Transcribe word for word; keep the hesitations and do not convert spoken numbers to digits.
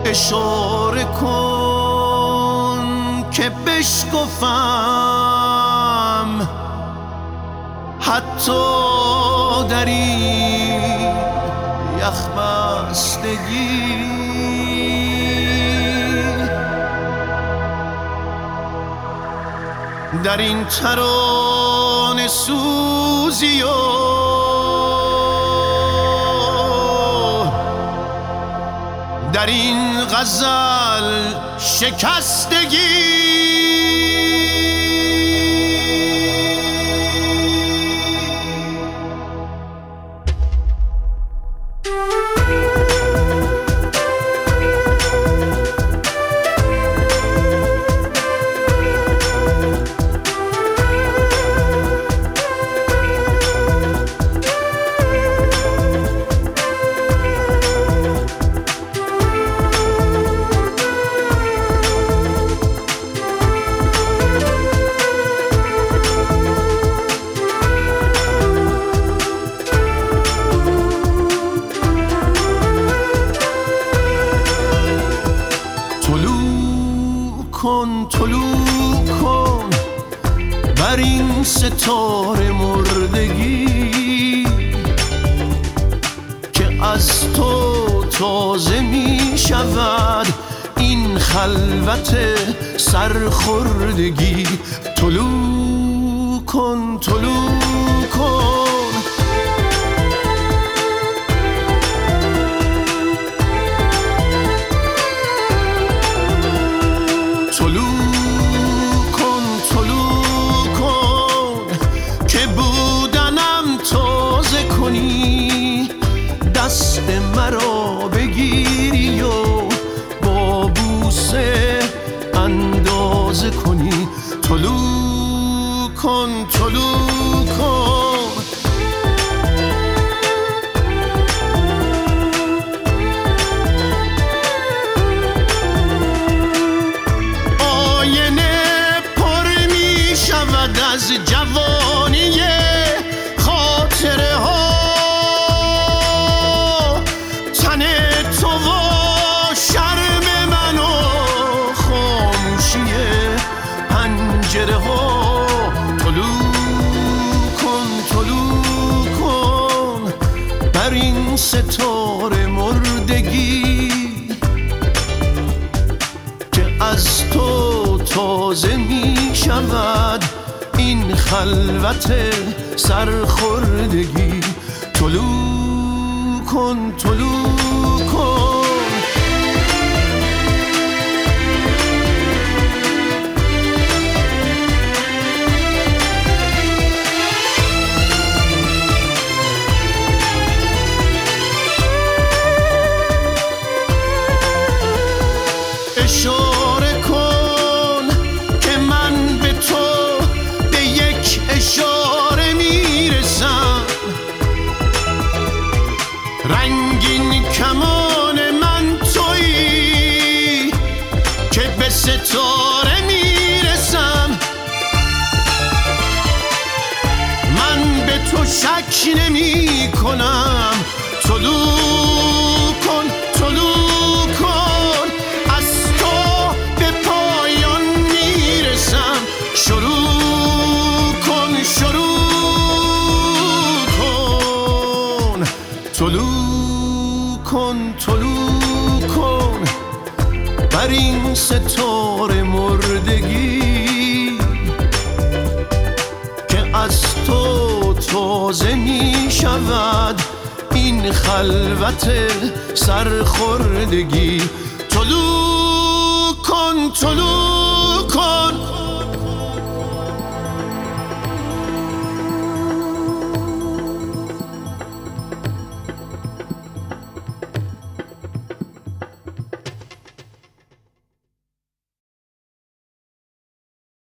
اشاره کن که بشکفم حتی در این یخ بستگی. در این ترانه سوزی و در این غزل شکستگی. کن طلوع کن بر این ستاره مردگی که از تو تازه می شود این خلوت سرخوردگی. طلوع کن طلوع کن دست مرا بگیری و با بوسه اندازه کنی. طلوع کن طلوع کن آینه پر می شود از جوانی خاطره ها. طلوع کن طلوع کن بر این ستاره مردگی که از تو تازه می شود این خلوت سرخوردگی. طلوع کن طلوع کن اشاره کن که من به تو به یک اشاره میرسم. رنگین کمان من تویی که به ستاره میرسم. من به تو شک نمی کنم. طلوع کن طلوع کن شروع کن شروع کن طلوع کن طلوع کن بر این ستاره مردگی که از تو تازه می شود این خلوت سرخوردگی. طلوع کن طلوع کن